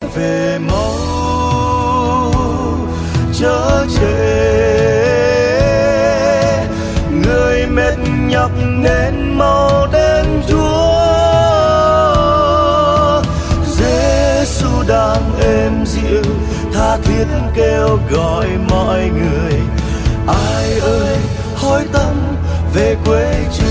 về mau chớ trễ. Người mệt nhọc nên mau đến Chúa. Giêsu đang êm dịu tha thiết kêu gọi mọi người, ai ơi hối tâm về quê Chúa.